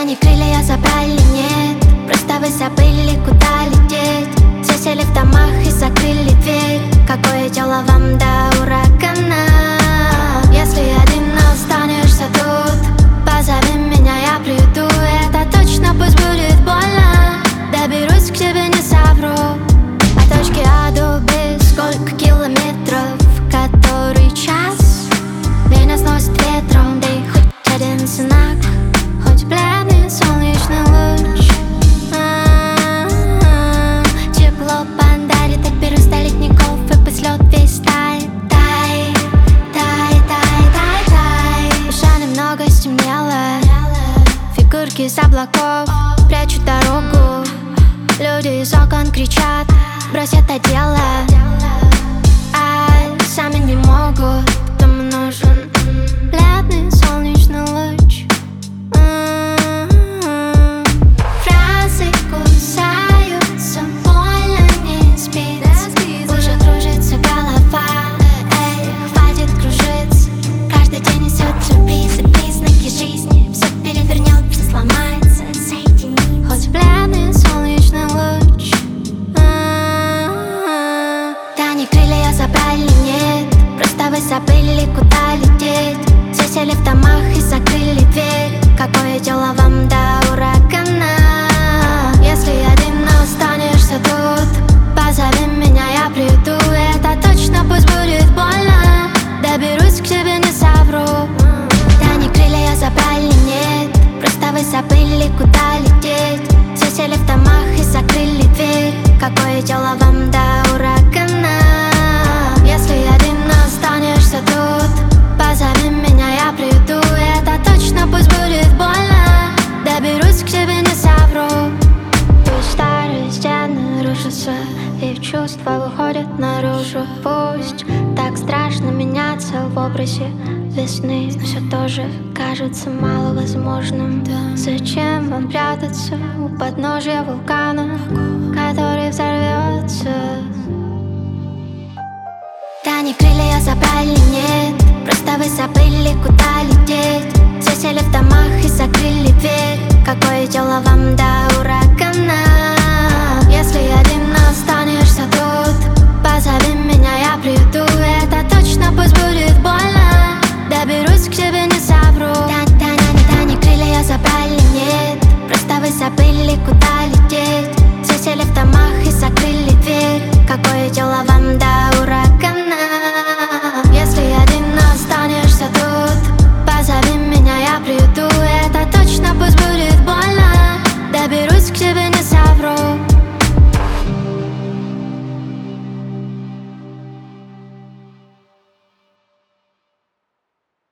не крылья забрали, нет, просто вы забыли, куда лететь. Все сели в домах и закрыли дверь. Какое дело вам до урагана? Если один останешься тут, позови меня, я приду. Это точно, пусть будет больно. Доберусь к тебе, не совру. От точки А до Б сколько километров, который час меня сносит ветром. Дай хоть один знак, хоть бледный солнечный луч. Тепло подарит от первых ледников, и пусть лед весь тает. Дай, дай, дай, дай, дай. Уже немного стемнело, фигурки из облаков прячут дорогу. Люди из окон кричат: брось это дело. А сами не могут, потому нужен бледный солнечный луч. Фразы кусаются, больно не спится. Уже кружится голова, эй, хватит кружиться. Каждый день несет сюрпризы, признаки жизни. Все перевернет, все сломается, соедини. Хоть бледный солнечный луч. Да не крылья забрали, нет, просто вы забыли, куда лететь. Все сели в домах и закрыли дверь. Какое дело вам до урагана? Если один останешься тут, позови меня, я приду. Это точно, пусть будет больно. Доберусь к тебе, не совру. Да не крылья забрали, нет, просто вы забыли, куда лететь. Все сели в домах и закрыли дверь. Какое дело вам до урагана? Если один останешься тут, позови меня, я приду. Это точно, пусть будет больно. Доберусь к тебе, не совру. Пусть старые стены рушатся и чувства выходят наружу. Пусть так страшно меняться в образе весны, но все тоже кажется маловозможным. Зачем вам прятаться у подножья вулкана, который взорвется? Да не крылья забрали, нет, просто вы забыли, куда лететь. Все сели в домах и закрыли дверь. Какое дело вам до